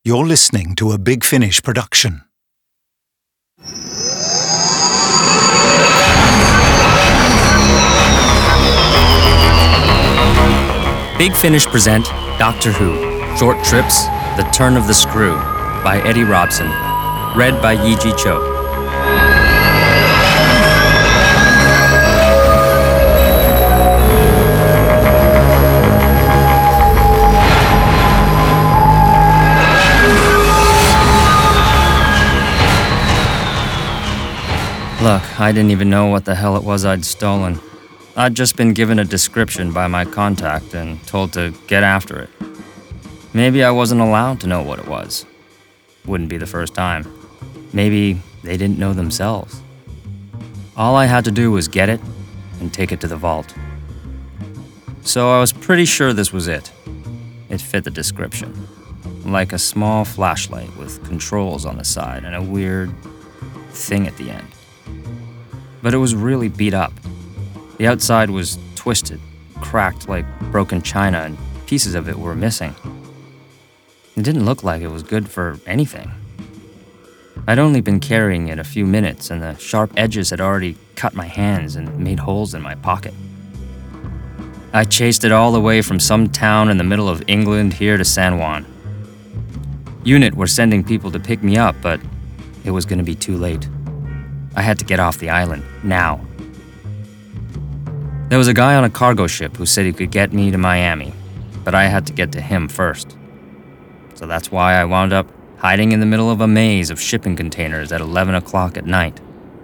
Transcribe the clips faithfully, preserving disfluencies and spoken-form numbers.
You're listening to a Big Finish production. Big Finish present Doctor Who, Short Trips, The Turn of the Screw by Eddie Robson, read by Yi-Ji Cho. Look, I didn't even know what the hell it was I'd stolen. I'd just been given a description by my contact and told to get after it. Maybe I wasn't allowed to know what it was. Wouldn't be the first time. Maybe they didn't know themselves. All I had to do was get it and take it to the vault. So I was pretty sure this was it. It fit the description. Like a small flashlight with controls on the side and a weird thing at the end. But it was really beat up. The outside was twisted, cracked like broken china, and pieces of it were missing. It didn't look like it was good for anything. I'd only been carrying it a few minutes, and the sharp edges had already cut my hands and made holes in my pocket. I chased it all the way from some town in the middle of England here to San Juan. Unit were sending people to pick me up, but it was going to be too late. I had to get off the island, now. There was a guy on a cargo ship who said he could get me to Miami, but I had to get to him first. So that's why I wound up hiding in the middle of a maze of shipping containers at eleven o'clock at night.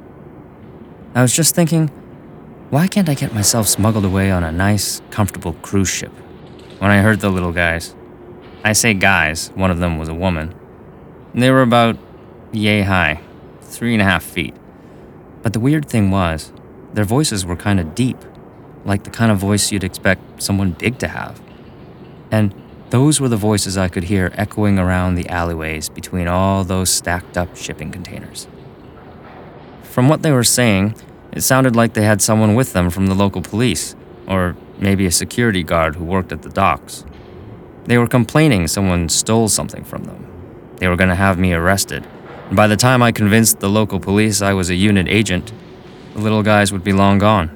I was just thinking, why can't I get myself smuggled away on a nice, comfortable cruise ship? When I heard the little guys, I say guys, one of them was a woman, and they were about yay high, three and a half feet. But the weird thing was, their voices were kind of deep, like the kind of voice you'd expect someone big to have. And those were the voices I could hear echoing around the alleyways between all those stacked up shipping containers. From what they were saying, it sounded like they had someone with them from the local police, or maybe a security guard who worked at the docks. They were complaining someone stole something from them. They were going to have me arrested. And by the time I convinced the local police I was a unit agent, the little guys would be long gone.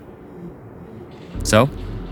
So,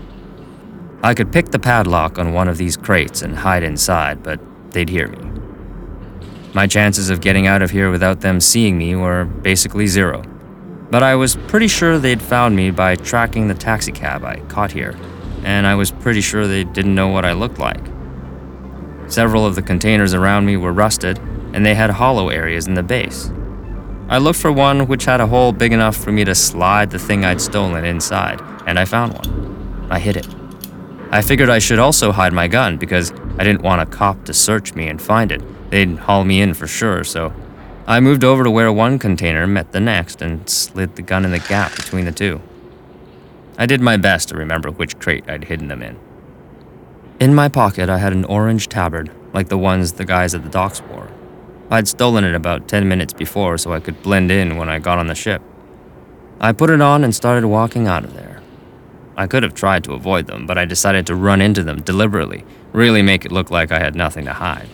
I could pick the padlock on one of these crates and hide inside, but they'd hear me. My chances of getting out of here without them seeing me were basically zero. But I was pretty sure they'd found me by tracking the taxicab I caught here, and I was pretty sure they didn't know what I looked like. Several of the containers around me were rusted, and they had hollow areas in the base. I looked for one which had a hole big enough for me to slide the thing I'd stolen inside, and I found one. I hid it. I figured I should also hide my gun because I didn't want a cop to search me and find it. They'd haul me in for sure, so I moved over to where one container met the next and slid the gun in the gap between the two. I did my best to remember which crate I'd hidden them in. In my pocket, I had an orange tabard, like the ones the guys at the docks wore. I'd stolen it about ten minutes before so I could blend in when I got on the ship. I put it on and started walking out of there. I could have tried to avoid them, but I decided to run into them deliberately, really make it look like I had nothing to hide.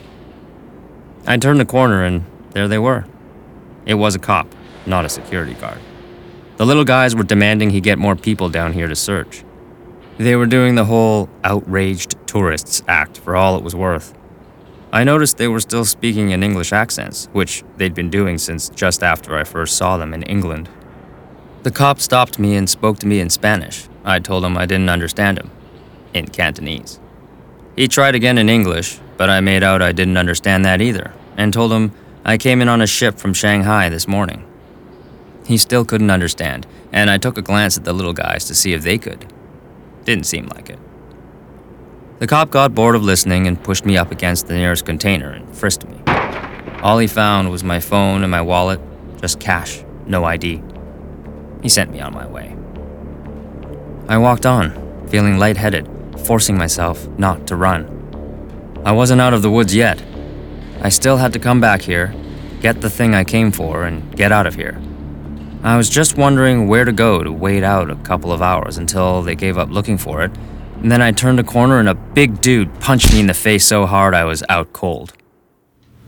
I turned the corner and there they were. It was a cop, not a security guard. The little guys were demanding he get more people down here to search. They were doing the whole outraged tourists act for all it was worth. I noticed they were still speaking in English accents, which they'd been doing since just after I first saw them in England. The cop stopped me and spoke to me in Spanish. I told him I didn't understand him, in Cantonese. He tried again in English, but I made out I didn't understand that either, and told him I came in on a ship from Shanghai this morning. He still couldn't understand, and I took a glance at the little guys to see if they could. Didn't seem like it. The cop got bored of listening and pushed me up against the nearest container and frisked me. All he found was my phone and my wallet, just cash, no I D. He sent me on my way. I walked on, feeling lightheaded, forcing myself not to run. I wasn't out of the woods yet. I still had to come back here, get the thing I came for, and get out of here. I was just wondering where to go to wait out a couple of hours until they gave up looking for it, and then I turned a corner and a big dude punched me in the face so hard I was out cold.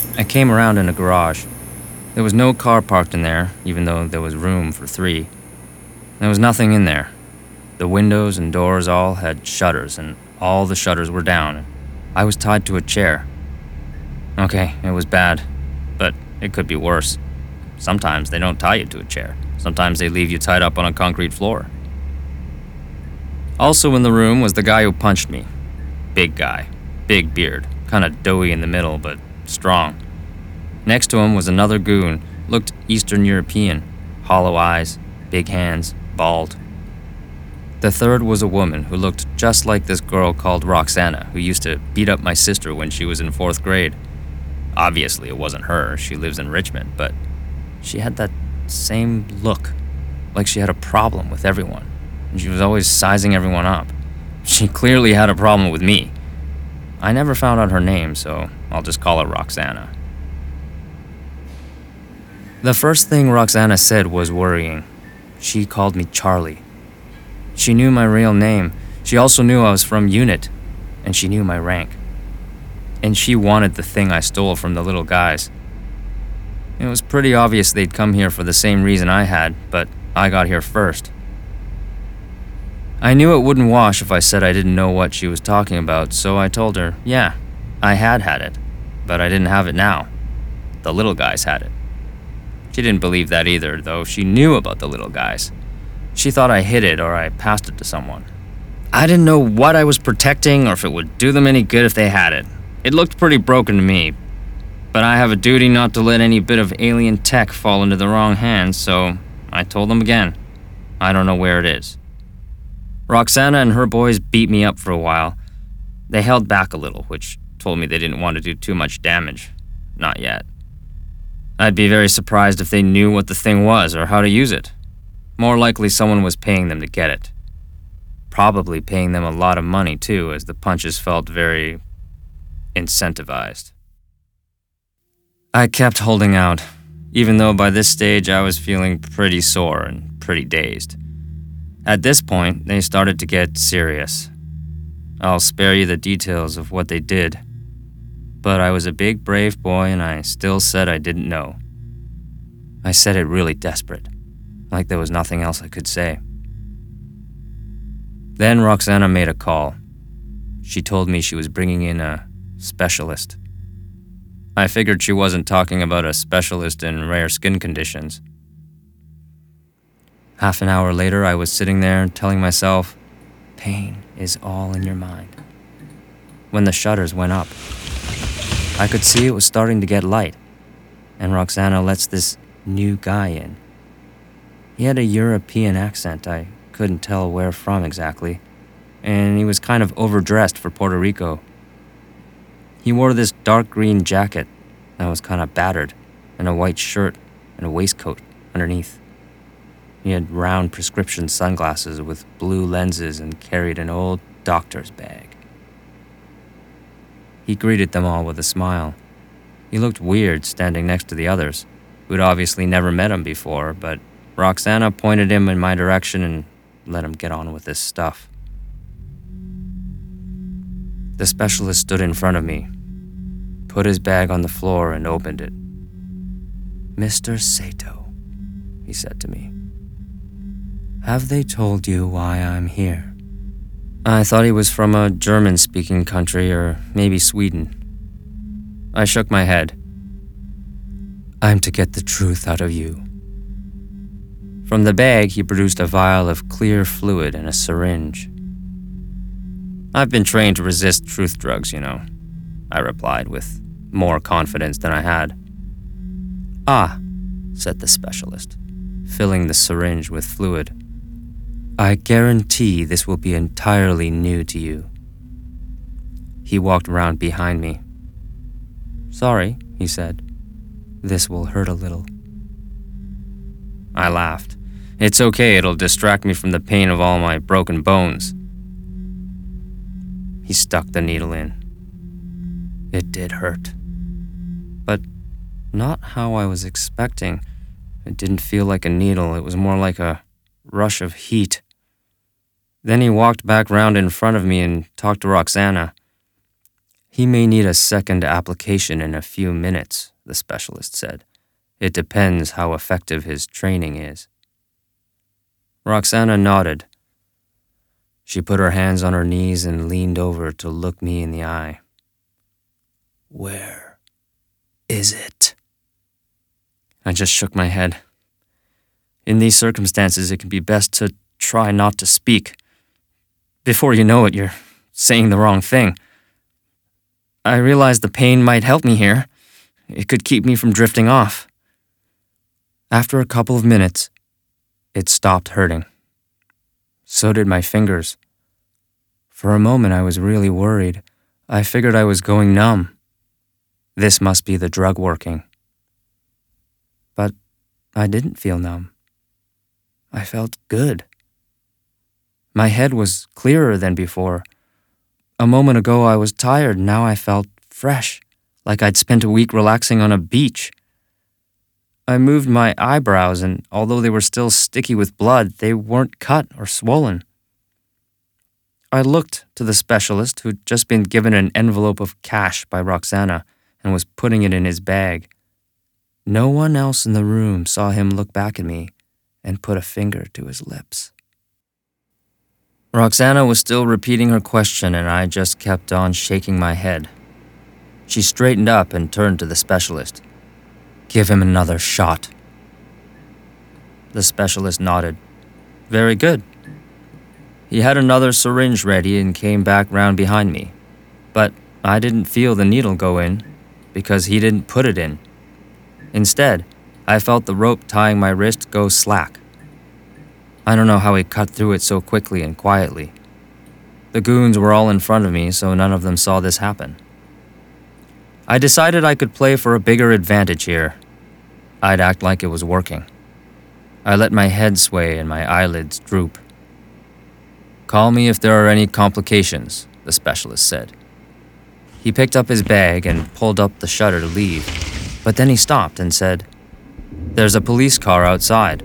I came around in a garage. There was no car parked in there, even though there was room for three. There was nothing in there. The windows and doors all had shutters, and all the shutters were down. I was tied to a chair. Okay, it was bad, but it could be worse. Sometimes they don't tie you to a chair. Sometimes they leave you tied up on a concrete floor. Also in the room was the guy who punched me. Big guy, big beard, kind of doughy in the middle, but strong. Next to him was another goon, looked Eastern European, hollow eyes, big hands, bald. The third was a woman who looked just like this girl called Roxana, who used to beat up my sister when she was in fourth grade. Obviously, it wasn't her. She lives in Richmond, but she had that same look, like she had a problem with everyone, and she was always sizing everyone up. She clearly had a problem with me. I never found out her name, so I'll just call her Roxana. The first thing Roxana said was worrying. She called me Charlie. She knew my real name. She also knew I was from UNIT, and she knew my rank. And she wanted the thing I stole from the little guys. It was pretty obvious they'd come here for the same reason I had, but I got here first. I knew it wouldn't wash if I said I didn't know what she was talking about, so I told her, yeah, I had had it, but I didn't have it now. The little guys had it. She didn't believe that either, though she knew about the little guys. She thought I hid it or I passed it to someone. I didn't know what I was protecting or if it would do them any good if they had it. It looked pretty broken to me, but I have a duty not to let any bit of alien tech fall into the wrong hands, so I told them again. I don't know where it is. Roxana and her boys beat me up for a while. They held back a little, which told me they didn't want to do too much damage. Not yet. I'd be very surprised if they knew what the thing was or how to use it. More likely someone was paying them to get it. Probably paying them a lot of money too, as the punches felt very incentivized. I kept holding out, even though by this stage I was feeling pretty sore and pretty dazed. At this point, they started to get serious. I'll spare you the details of what they did, but I was a big, brave boy and I still said I didn't know. I said it really desperate, like there was nothing else I could say. Then Roxana made a call. She told me she was bringing in a specialist. I figured she wasn't talking about a specialist in rare skin conditions. Half an hour later, I was sitting there telling myself, pain is all in your mind. When the shutters went up, I could see it was starting to get light, and Roxana lets this new guy in. He had a European accent, I couldn't tell where from exactly, and he was kind of overdressed for Puerto Rico. He wore this dark green jacket that was kind of battered, and a white shirt and a waistcoat underneath. He had round prescription sunglasses with blue lenses and carried an old doctor's bag. He greeted them all with a smile. He looked weird standing next to the others, who'd obviously never met him before, but Roxana pointed him in my direction and let him get on with his stuff. The specialist stood in front of me, put his bag on the floor and opened it. Mister Sato, he said to me. Have they told you why I'm here? I thought he was from a German-speaking country or maybe Sweden. I shook my head. I'm to get the truth out of you. From the bag, he produced a vial of clear fluid and a syringe. I've been trained to resist truth drugs, you know, I replied with more confidence than I had. Ah, said the specialist, filling the syringe with fluid. I guarantee this will be entirely new to you. He walked around behind me. Sorry, he said. This will hurt a little. I laughed. It's okay, it'll distract me from the pain of all my broken bones. He stuck the needle in. It did hurt. But not how I was expecting. It didn't feel like a needle, it was more like a rush of heat. Then he walked back round in front of me and talked to Roxana. He may need a second application in a few minutes, the specialist said. It depends how effective his training is. Roxana nodded. She put her hands on her knees and leaned over to look me in the eye. Where is it? I just shook my head. In these circumstances, it can be best to try not to speak. Before you know it, you're saying the wrong thing. I realized the pain might help me here. It could keep me from drifting off. After a couple of minutes, it stopped hurting. So did my fingers. For a moment, I was really worried. I figured I was going numb. This must be the drug working. But I didn't feel numb. I felt good. My head was clearer than before. A moment ago I was tired, now I felt fresh, like I'd spent a week relaxing on a beach. I moved my eyebrows, and although they were still sticky with blood, they weren't cut or swollen. I looked to the specialist who'd just been given an envelope of cash by Roxana and was putting it in his bag. No one else in the room saw him look back at me and put a finger to his lips. Roxana was still repeating her question, and I just kept on shaking my head. She straightened up and turned to the specialist. Give him another shot. The specialist nodded. Very good. He had another syringe ready and came back round behind me. But I didn't feel the needle go in because he didn't put it in. Instead, I felt the rope tying my wrist go slack. I don't know how he cut through it so quickly and quietly. The goons were all in front of me, so none of them saw this happen. I decided I could play for a bigger advantage here. I'd act like it was working. I let my head sway and my eyelids droop. Call me if there are any complications, the specialist said. He picked up his bag and pulled up the shutter to leave, but then he stopped and said, There's a police car outside.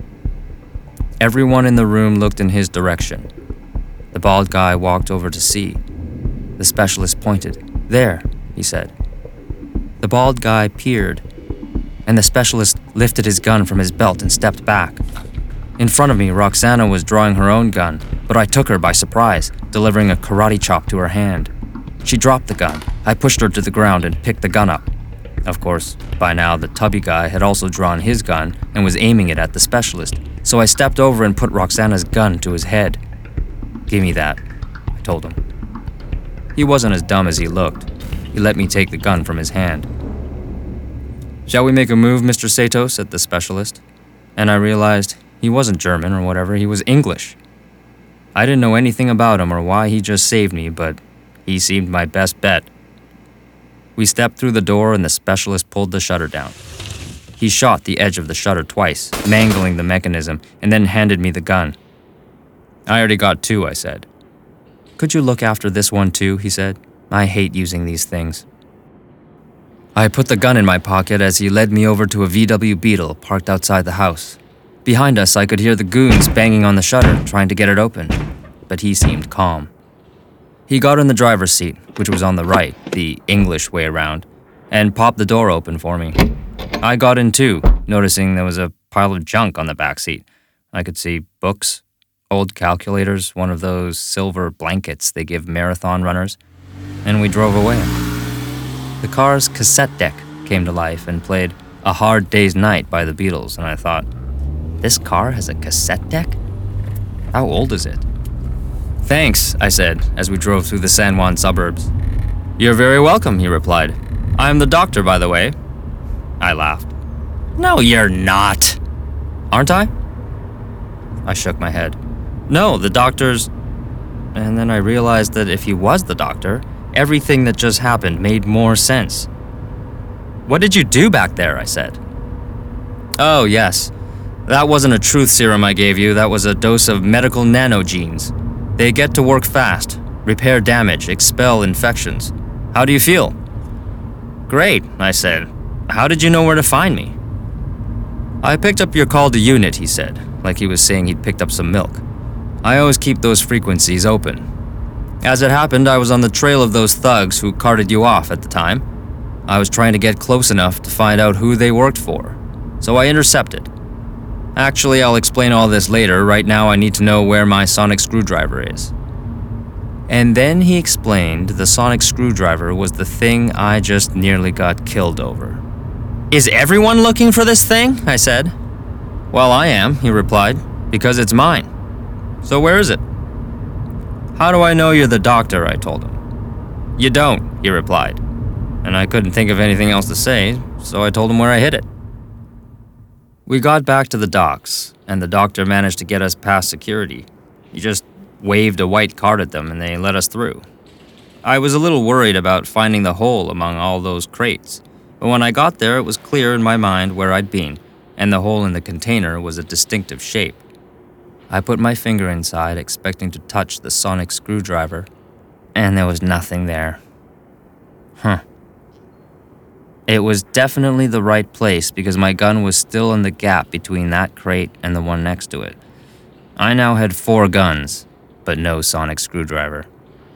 Everyone in the room looked in his direction. The bald guy walked over to see. The specialist pointed. There, he said. The bald guy peered, and the specialist lifted his gun from his belt and stepped back. In front of me, Roxana was drawing her own gun, but I took her by surprise, delivering a karate chop to her hand. She dropped the gun. I pushed her to the ground and picked the gun up. Of course, by now the tubby guy had also drawn his gun and was aiming it at the specialist, so I stepped over and put Roxana's gun to his head. Give me that, I told him. He wasn't as dumb as he looked. He let me take the gun from his hand. Shall we make a move, Mister Sato? Said the specialist. And I realized he wasn't German or whatever, he was English. I didn't know anything about him or why he just saved me, but he seemed my best bet. We stepped through the door and the specialist pulled the shutter down. He shot the edge of the shutter twice, mangling the mechanism, and then handed me the gun. I already got two, I said. Could you look after this one too, he said. I hate using these things. I put the gun in my pocket as he led me over to a V W Beetle parked outside the house. Behind us, I could hear the goons banging on the shutter, trying to get it open, but he seemed calm. He got in the driver's seat, which was on the right, the English way around, and popped the door open for me. I got in too, noticing there was a pile of junk on the back seat. I could see books, old calculators, one of those silver blankets they give marathon runners, and we drove away. The car's cassette deck came to life and played A Hard Day's Night by the Beatles, and I thought, this car has a cassette deck? How old is it? Thanks, I said, as we drove through the San Juan suburbs. You're very welcome, he replied. I'm the doctor, by the way. I laughed. No, you're not. Aren't I? I shook my head. No, the doctor's... And then I realized that if he was the doctor, everything that just happened made more sense. What did you do back there? I said. Oh, yes. That wasn't a truth serum I gave you. That was a dose of medical nanogenes. They get to work fast, repair damage, expel infections. How do you feel? Great, I said. How did you know where to find me? I picked up your call to unit, he said, like he was saying he'd picked up some milk. I always keep those frequencies open. As it happened, I was on the trail of those thugs who carted you off at the time. I was trying to get close enough to find out who they worked for, so I intercepted. Actually, I'll explain all this later. Right now, I need to know where my sonic screwdriver is. And then he explained the sonic screwdriver was the thing I just nearly got killed over. Is everyone looking for this thing? I said. Well, I am, he replied, because it's mine. So where is it? How do I know you're the doctor? I told him. You don't, he replied. And I couldn't think of anything else to say, so I told him where I hid it. We got back to the docks, and the doctor managed to get us past security. He just waved a white card at them and they let us through. I was a little worried about finding the hole among all those crates, but when I got there it was clear in my mind where I'd been, and the hole in the container was a distinctive shape. I put my finger inside expecting to touch the sonic screwdriver, and there was nothing there. Huh. It was definitely the right place because my gun was still in the gap between that crate and the one next to it. I now had four guns, but no sonic screwdriver.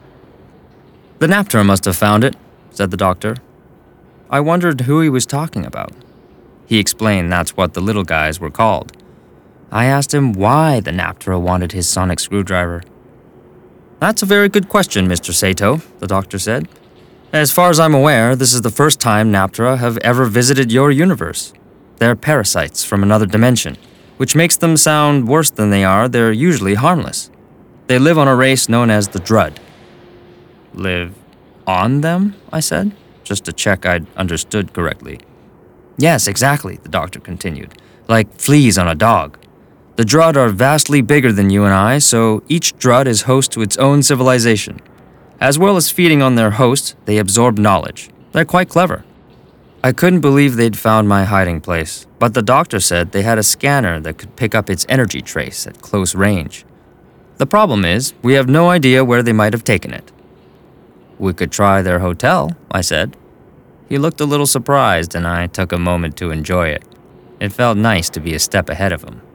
The Naptra must have found it, said the doctor. I wondered who he was talking about. He explained that's what the little guys were called. I asked him why the Naptra wanted his sonic screwdriver. That's a very good question, Mister Sato, the doctor said. As far as I'm aware, this is the first time Naptra have ever visited your universe. They're parasites from another dimension, which makes them sound worse than they are. They're usually harmless. They live on a race known as the Drud. Live on them? I said, just to check I'd understood correctly. Yes, exactly, the doctor continued, like fleas on a dog. The Drud are vastly bigger than you and I, so each Drud is host to its own civilization. As well as feeding on their host, they absorb knowledge. They're quite clever. I couldn't believe they'd found my hiding place, but the doctor said they had a scanner that could pick up its energy trace at close range. The problem is, we have no idea where they might have taken it. We could try their hotel, I said. He looked a little surprised, and I took a moment to enjoy it. It felt nice to be a step ahead of him.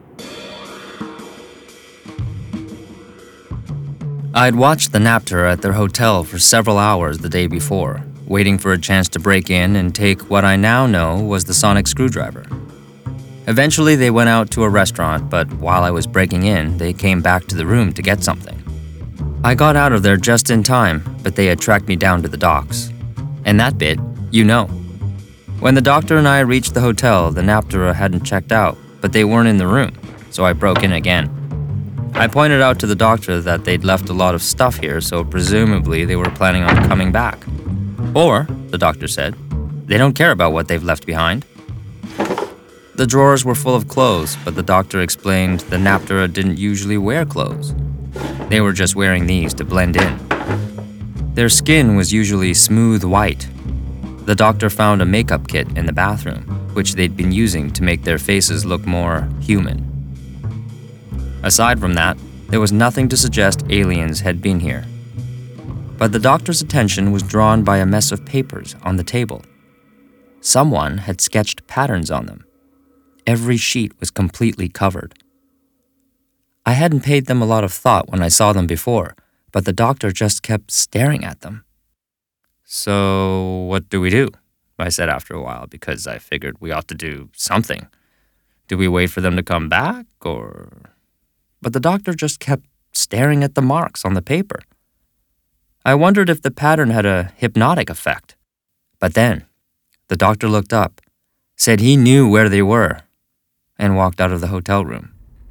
I'd watched the Naptra at their hotel for several hours the day before, waiting for a chance to break in and take what I now know was the sonic screwdriver. Eventually, they went out to a restaurant, but while I was breaking in, they came back to the room to get something. I got out of there just in time, but they had tracked me down to the docks. And that bit, you know. When the doctor and I reached the hotel, the Naptra hadn't checked out, but they weren't in the room, so I broke in again. I pointed out to the doctor that they'd left a lot of stuff here, so presumably they were planning on coming back. Or, the doctor said, they don't care about what they've left behind. The drawers were full of clothes, but the doctor explained the Naptra didn't usually wear clothes. They were just wearing these to blend in. Their skin was usually smooth white. The doctor found a makeup kit in the bathroom, which they'd been using to make their faces look more human. Aside from that, there was nothing to suggest aliens had been here. But the doctor's attention was drawn by a mess of papers on the table. Someone had sketched patterns on them. Every sheet was completely covered. I hadn't paid them a lot of thought when I saw them before, but the doctor just kept staring at them. So, what do we do? I said after a while, because I figured we ought to do something. Do we wait for them to come back, or... But the doctor just kept staring at the marks on the paper. I wondered if the pattern had a hypnotic effect. But then, the doctor looked up, said he knew where they were, and walked out of the hotel room.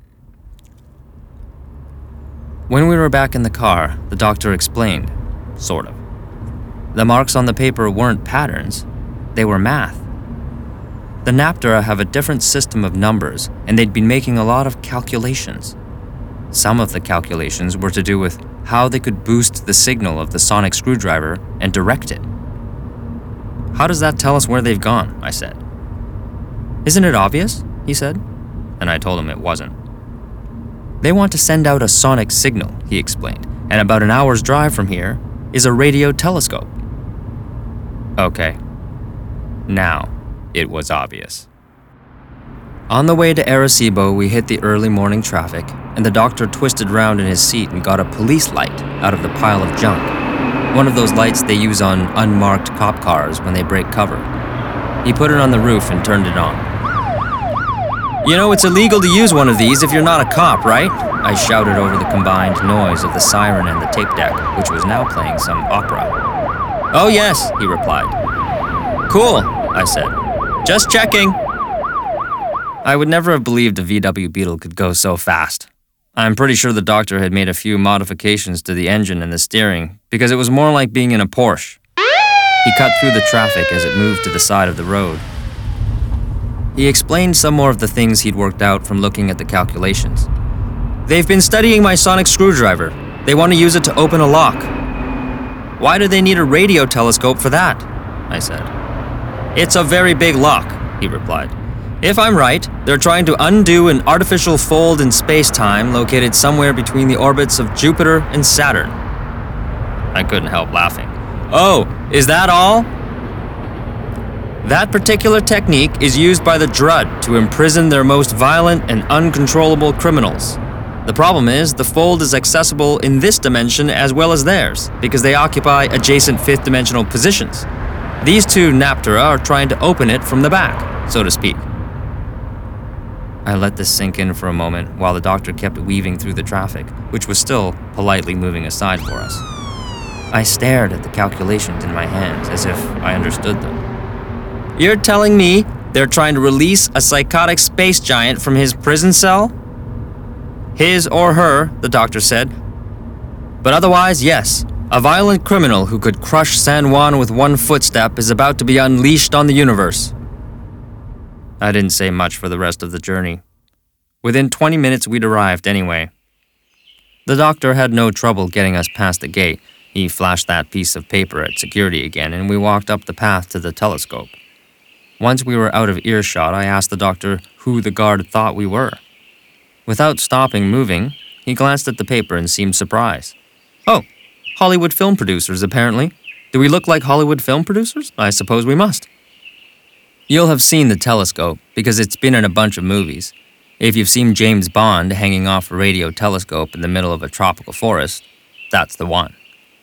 When we were back in the car, the doctor explained, sort of. The marks on the paper weren't patterns, they were math. The Naptra have a different system of numbers, and they'd been making a lot of calculations. Some of the calculations were to do with how they could boost the signal of the sonic screwdriver and direct it. How does that tell us where they've gone? I said. Isn't it obvious? He said, and I told him it wasn't. They want to send out a sonic signal, he explained, and about an hour's drive from here is a radio telescope. Okay. Now, it was obvious. On the way to Arecibo, we hit the early morning traffic, and the doctor twisted round in his seat and got a police light out of the pile of junk. One of those lights they use on unmarked cop cars when they break cover. He put it on the roof and turned it on. "You know, it's illegal to use one of these if you're not a cop, right?" I shouted over the combined noise of the siren and the tape deck, which was now playing some opera. "Oh yes," he replied. "Cool," I said. "Just checking." I would never have believed a V W Beetle could go so fast. I'm pretty sure the doctor had made a few modifications to the engine and the steering, because it was more like being in a Porsche. He cut through the traffic as it moved to the side of the road. He explained some more of the things he'd worked out from looking at the calculations. "They've been studying my sonic screwdriver. They want to use it to open a lock." "Why do they need a radio telescope for that?" I said. "It's a very big lock," he replied. "If I'm right, they're trying to undo an artificial fold in space-time located somewhere between the orbits of Jupiter and Saturn." I couldn't help laughing. "Oh, is that all?" "That particular technique is used by the Drud to imprison their most violent and uncontrollable criminals. The problem is, the fold is accessible in this dimension as well as theirs, because they occupy adjacent fifth-dimensional positions. These two Naptera are trying to open it from the back, so to speak." I let this sink in for a moment while the doctor kept weaving through the traffic, which was still politely moving aside for us. I stared at the calculations in my hands as if I understood them. "You're telling me they're trying to release a psychotic space giant from his prison cell?" "His or her," the doctor said. "But otherwise, yes. A violent criminal who could crush San Juan with one footstep is about to be unleashed on the universe." I didn't say much for the rest of the journey. Within twenty minutes, we'd arrived anyway. The doctor had no trouble getting us past the gate. He flashed that piece of paper at security again, and we walked up the path to the telescope. Once we were out of earshot, I asked the doctor who the guard thought we were. Without stopping moving, he glanced at the paper and seemed surprised. "Oh, Hollywood film producers, apparently. Do we look like Hollywood film producers? I suppose we must." You'll have seen the telescope, because it's been in a bunch of movies. If you've seen James Bond hanging off a radio telescope in the middle of a tropical forest, that's the one.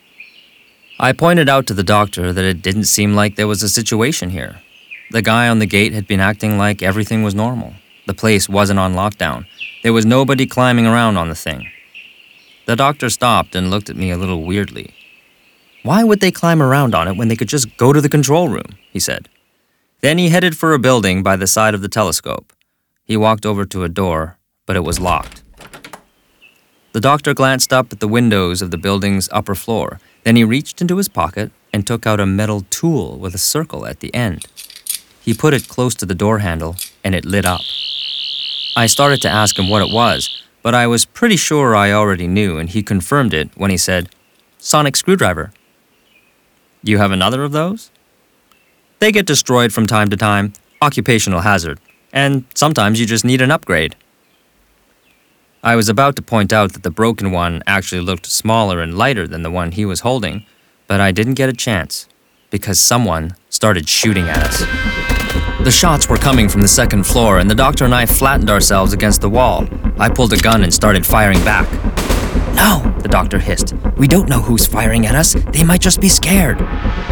I pointed out to the doctor that it didn't seem like there was a situation here. The guy on the gate had been acting like everything was normal. The place wasn't on lockdown. There was nobody climbing around on the thing. The doctor stopped and looked at me a little weirdly. "Why would they climb around on it when they could just go to the control room?" he said. Then he headed for a building by the side of the telescope. He walked over to a door, but it was locked. The doctor glanced up at the windows of the building's upper floor. Then he reached into his pocket and took out a metal tool with a circle at the end. He put it close to the door handle, and it lit up. I started to ask him what it was, but I was pretty sure I already knew, and he confirmed it when he said, "Sonic screwdriver." "You have another of those?" "They get destroyed from time to time, occupational hazard, and sometimes you just need an upgrade." I was about to point out that the broken one actually looked smaller and lighter than the one he was holding, but I didn't get a chance, because someone started shooting at us. The shots were coming from the second floor, and the doctor and I flattened ourselves against the wall. I pulled a gun and started firing back. "No," the doctor hissed. "We don't know who's firing at us. They might just be scared."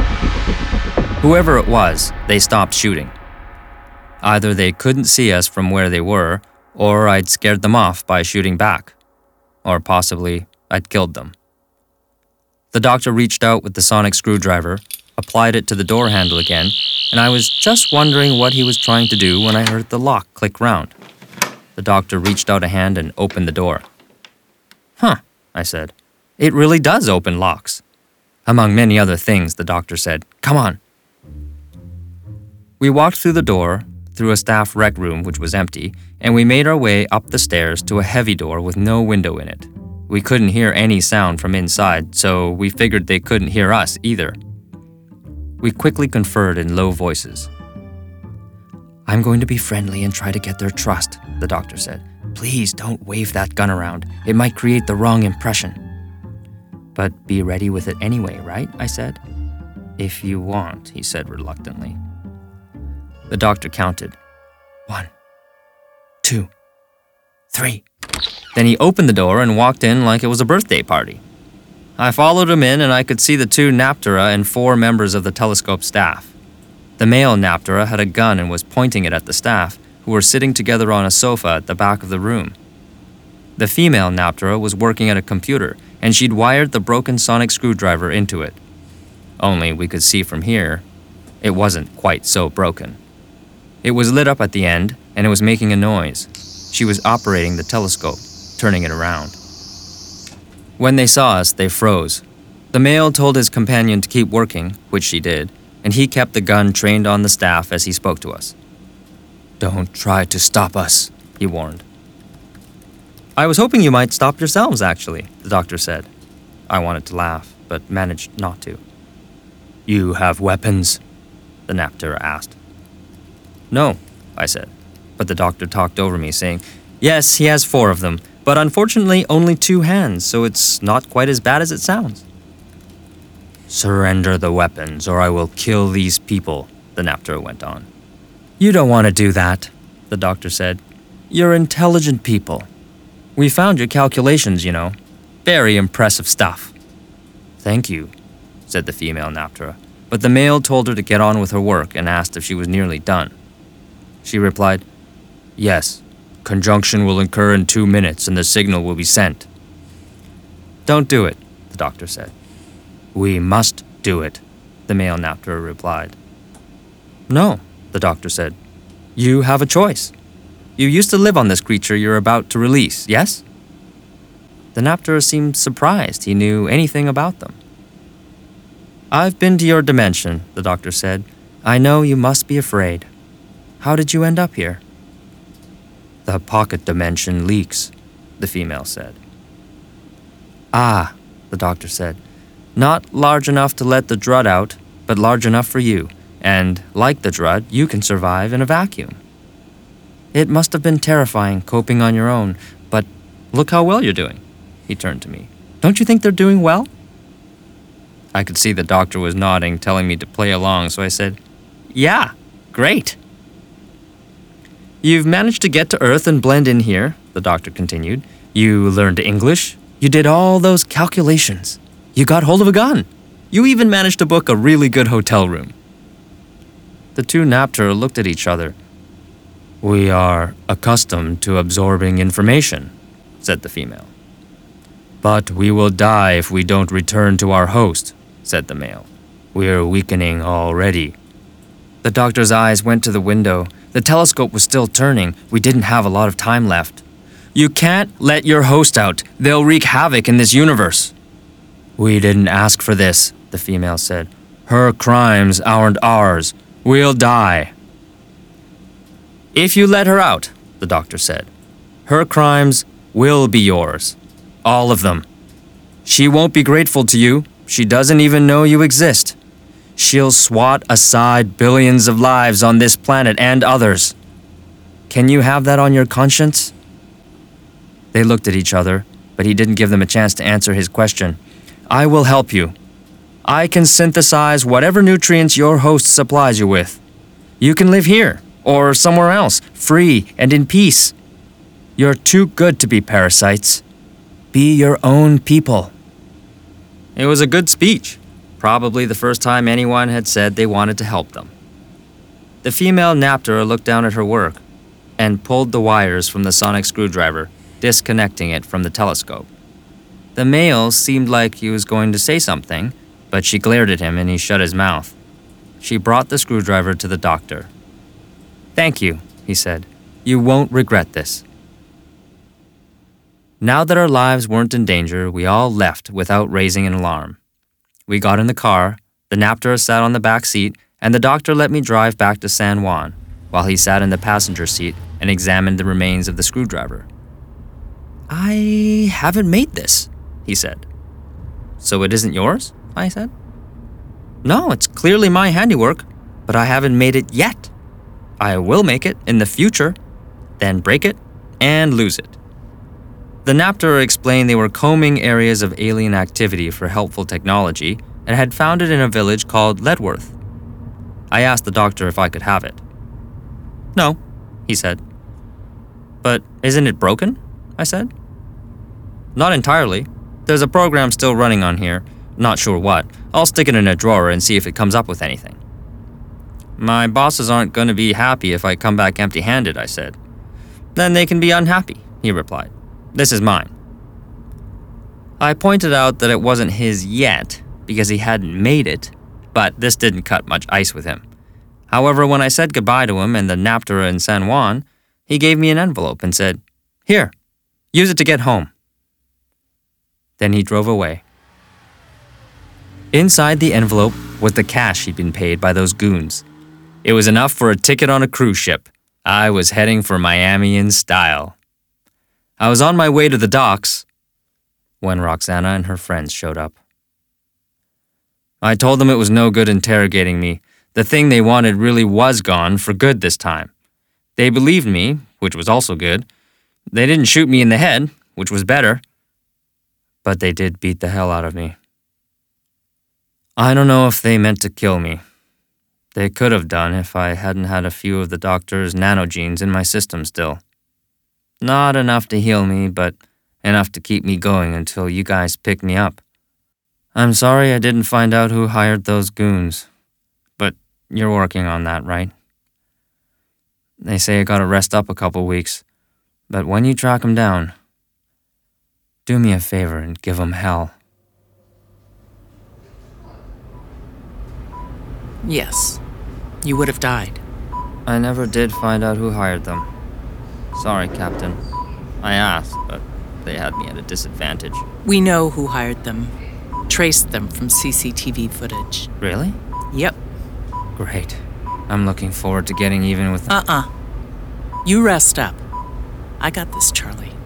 Whoever it was, they stopped shooting. Either they couldn't see us from where they were, or I'd scared them off by shooting back. Or possibly, I'd killed them. The doctor reached out with the sonic screwdriver, applied it to the door handle again, and I was just wondering what he was trying to do when I heard the lock click round. The doctor reached out a hand and opened the door. "Huh," I said. "It really does open locks." Among many other things, the doctor said, "Come on." We walked through the door, through a staff rec room which was empty, and we made our way up the stairs to a heavy door with no window in it. We couldn't hear any sound from inside, so we figured they couldn't hear us either. We quickly conferred in low voices. "I'm going to be friendly and try to get their trust," the doctor said. "Please don't wave that gun around. It might create the wrong impression." "But be ready with it anyway, right?" I said. "If you want," he said reluctantly. The doctor counted. One, two, three. Then he opened the door and walked in like it was a birthday party. I followed him in and I could see the two Naptera and four members of the telescope staff. The male Naptera had a gun and was pointing it at the staff, who were sitting together on a sofa at the back of the room. The female Naptera was working at a computer, and she'd wired the broken sonic screwdriver into it. Only we could see from here, it wasn't quite so broken. It was lit up at the end, and it was making a noise. She was operating the telescope, turning it around. When they saw us, they froze. The male told his companion to keep working, which she did, and he kept the gun trained on the staff as he spoke to us. "Don't try to stop us," he warned. "I was hoping you might stop yourselves, actually," the doctor said. I wanted to laugh, but managed not to. "You have weapons?" the Naptera asked. "No," I said, but the doctor talked over me, saying, "Yes, he has four of them, but unfortunately only two hands, so it's not quite as bad as it sounds." "Surrender the weapons, or I will kill these people," the Naptera went on. "You don't want to do that," the doctor said. "You're intelligent people. We found your calculations, you know. Very impressive stuff." "Thank you," said the female Naptera, but the male told her to get on with her work and asked if she was nearly done. She replied, "Yes, conjunction will occur in two minutes and the signal will be sent." "Don't do it," the doctor said. "We must do it," the male Naptera replied. "No," the doctor said. "You have a choice. You used to live on this creature you're about to release, yes?" The Naptera seemed surprised he knew anything about them. "I've been to your dimension," the doctor said. "I know you must be afraid. How did you end up here?" "The pocket dimension leaks," the female said. "Ah," the doctor said. "Not large enough to let the Drud out, but large enough for you, and, like the Drud, you can survive in a vacuum. It must have been terrifying coping on your own, but look how well you're doing." He turned to me. "Don't you think they're doing well?" I could see the doctor was nodding, telling me to play along, so I said, "Yeah, great." "You've managed to get to Earth and blend in here," the doctor continued. "You learned English. You did all those calculations. You got hold of a gun. You even managed to book a really good hotel room." The two Naptera looked at each other. "We are accustomed to absorbing information," said the female. "But we will die if we don't return to our host," said the male. "We're weakening already." The doctor's eyes went to the window. The telescope was still turning. We didn't have a lot of time left. "You can't let your host out. They'll wreak havoc in this universe." "We didn't ask for this," the female said. "Her crimes aren't ours. We'll die." "If you let her out," the doctor said, "her crimes will be yours. All of them. She won't be grateful to you. She doesn't even know you exist. She'll swat aside billions of lives on this planet and others. Can you have that on your conscience?" They looked at each other, but he didn't give them a chance to answer his question. "I will help you. I can synthesize whatever nutrients your host supplies you with. You can live here, or somewhere else, free and in peace. You're too good to be parasites. Be your own people." It was a good speech, probably the first time anyone had said they wanted to help them. The female Naptera looked down at her work and pulled the wires from the sonic screwdriver, disconnecting it from the telescope. The male seemed like he was going to say something, but she glared at him and he shut his mouth. She brought the screwdriver to the doctor. "Thank you," he said. "You won't regret this." Now that our lives weren't in danger, we all left without raising an alarm. We got in the car, the Naptera sat on the back seat, and the doctor let me drive back to San Juan, while he sat in the passenger seat and examined the remains of the screwdriver. "I haven't made this," he said. "So it isn't yours?" I said. "No, it's clearly my handiwork, but I haven't made it yet. I will make it in the future, then break it and lose it." The Naptera explained they were combing areas of alien activity for helpful technology and had found it in a village called Ledworth. I asked the doctor if I could have it. "No," he said. "But isn't it broken?" I said. Not entirely. There's a program still running on here. Not sure what. I'll stick it in a drawer and see if it comes up with anything. My bosses aren't going to be happy if I come back empty-handed, I said. Then they can be unhappy, he replied. This is mine. I pointed out that it wasn't his yet, because he hadn't made it, but this didn't cut much ice with him. However, when I said goodbye to him and the Naptera in San Juan, he gave me an envelope and said, "Here, use it to get home." Then he drove away. Inside the envelope was the cash he'd been paid by those goons. It was enough for a ticket on a cruise ship. I was heading for Miami in style. I was on my way to the docks when Roxana and her friends showed up. I told them it was no good interrogating me. The thing they wanted really was gone for good this time. They believed me, which was also good. They didn't shoot me in the head, which was better. But they did beat the hell out of me. I don't know if they meant to kill me. They could have done if I hadn't had a few of the doctor's nanogenes in my system still. Not enough to heal me, but enough to keep me going until you guys picked me up. I'm sorry I didn't find out who hired those goons. But you're working on that, right? They say I gotta rest up a couple weeks. But when you track 'em down, do me a favor and give 'em hell. Yes, you would have died. I never did find out who hired them. Sorry, Captain. I asked, but they had me at a disadvantage. We know who hired them. Traced them from C C T V footage. Really? Yep. Great. I'm looking forward to getting even with them. Uh-uh. You rest up. I got this, Charlie.